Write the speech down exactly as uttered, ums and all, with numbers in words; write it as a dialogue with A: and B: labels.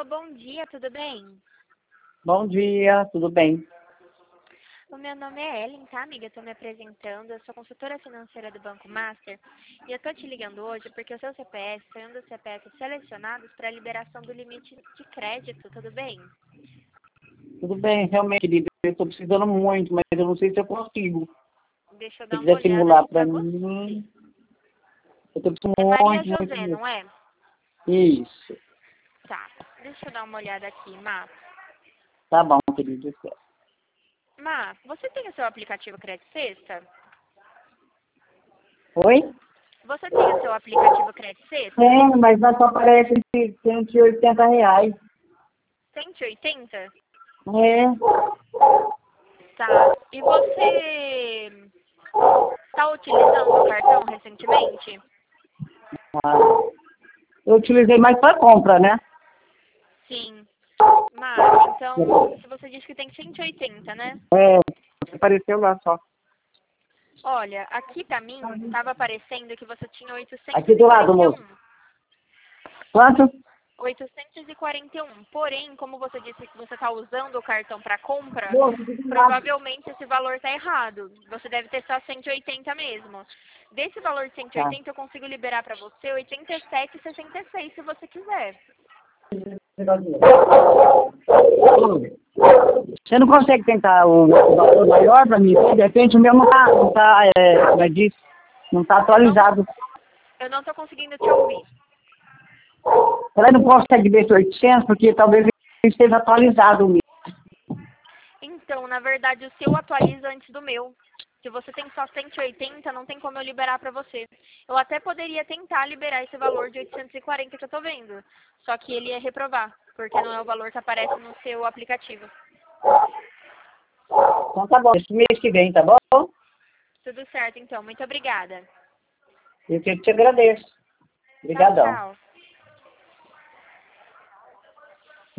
A: Alô, bom dia, tudo bem?
B: Bom dia, tudo bem?
A: O meu nome é Ellen, tá, amiga? Eu tô me apresentando, eu sou consultora financeira do Banco Master e eu tô te ligando hoje porque o seu C P F foi um dos C P Fs selecionados para a liberação do limite de crédito, tudo bem?
B: Tudo bem, realmente, querida, eu estou precisando muito, mas eu não sei se eu consigo.
A: Deixa eu
B: Se
A: dar uma
B: quiser
A: olhada
B: simular
A: aqui
B: para
A: pra você.
B: mim, eu estou precisando
A: É Maria
B: muito, muito
A: José,
B: mesmo.
A: não é?
B: Isso,
A: Tá, deixa eu dar uma olhada aqui, Má.
B: tá bom, querido.
A: Má, você tem o seu aplicativo Crédito Sexta?
B: Oi?
A: Você tem o seu aplicativo Crédito Sexta?
B: Tenho, mas não só aparece cento e oitenta reais.
A: cento e oitenta?
B: É,
A: Tá. E você está utilizando o cartão recentemente?
B: ah, eu utilizei mais para compra, né?
A: Sim. Mas, então, se você disse que tem cento e oitenta, né?
B: É, apareceu lá só.
A: Olha, aqui pra mim, estava aparecendo que você tinha
B: Aqui do lado, moço. Quanto?
A: oitocentos e quarenta e um. Porém, como você disse que você está usando o cartão para compra,
B: Moço, aqui do lado.
A: provavelmente esse valor está errado. Você deve ter só cento e oitenta mesmo. Desse valor de cento e oitenta, eu consigo liberar para você oitenta e sete e sessenta e seis, se você quiser.
B: Você não consegue tentar o valor maior para mim? De repente o meu não está, não tá, é, como é disso, não tá
A: Eu não,
B: atualizado.
A: eu não estou conseguindo te ouvir.
B: Ela não consegue ver esse oitocentos porque talvez ele esteja atualizado o meu.
A: Então, na verdade, o seu atualiza antes do meu. Se você tem só cento e oitenta, não tem como eu liberar para você. Eu até poderia tentar liberar esse valor de oitocentos e quarenta que eu tô vendo. Só que ele ia reprovar, porque não é o valor que aparece no seu aplicativo.
B: Então tá bom, esse mês que vem, tá bom?
A: Tudo certo, então. Muito obrigada.
B: Eu que te agradeço.
A: Tchau,
B: Obrigadão.
A: tchau.